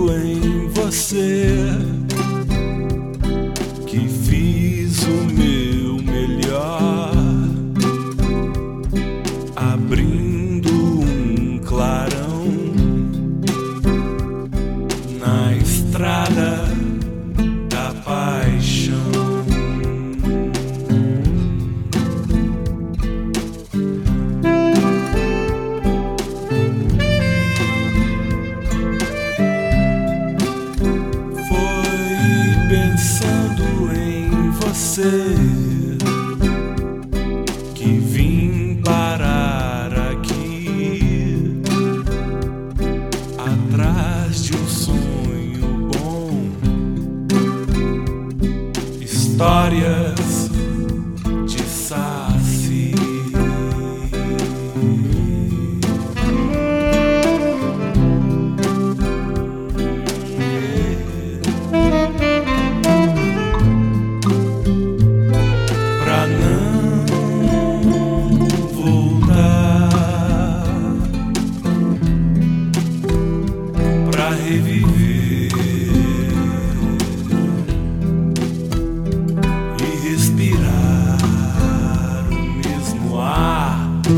em você que fiz o meu melhor, abrindo um clarão na estrada da paixão. Pensando em você que vim parar aqui atrás de um sonho bom, histórias de Saci. Reviver e respirar o mesmo ar.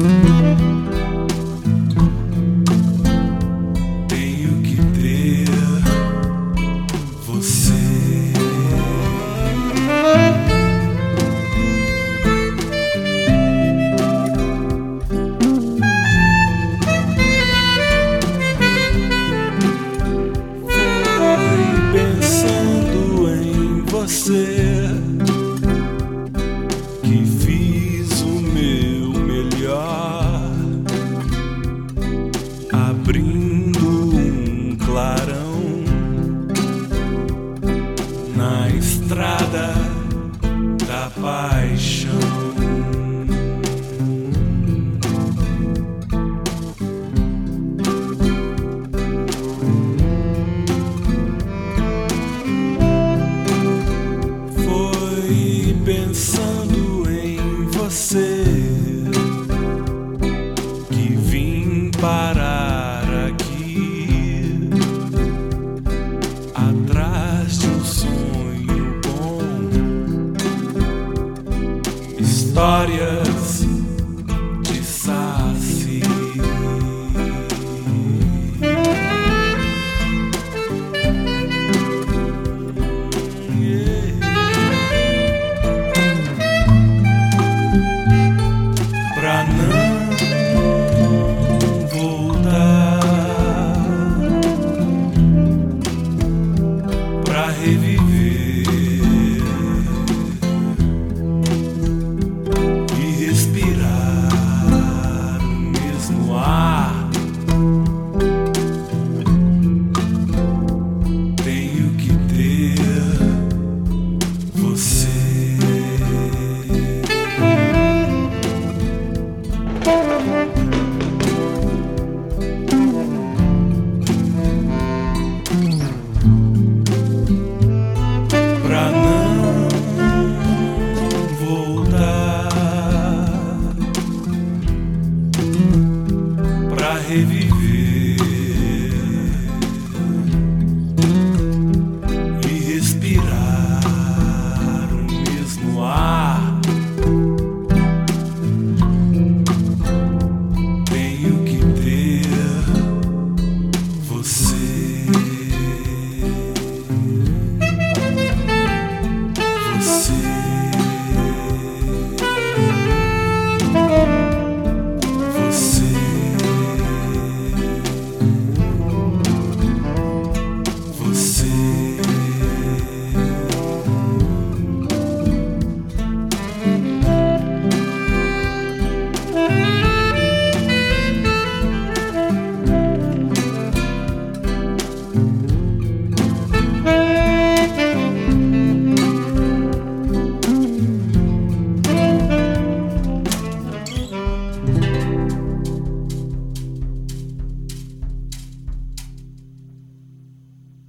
Tenho que ter você. Você que fiz o meu melhor, abrindo um clarão na estrada da paixão. Pensando em você que vim parar aqui atrás de um sonho bom, histórias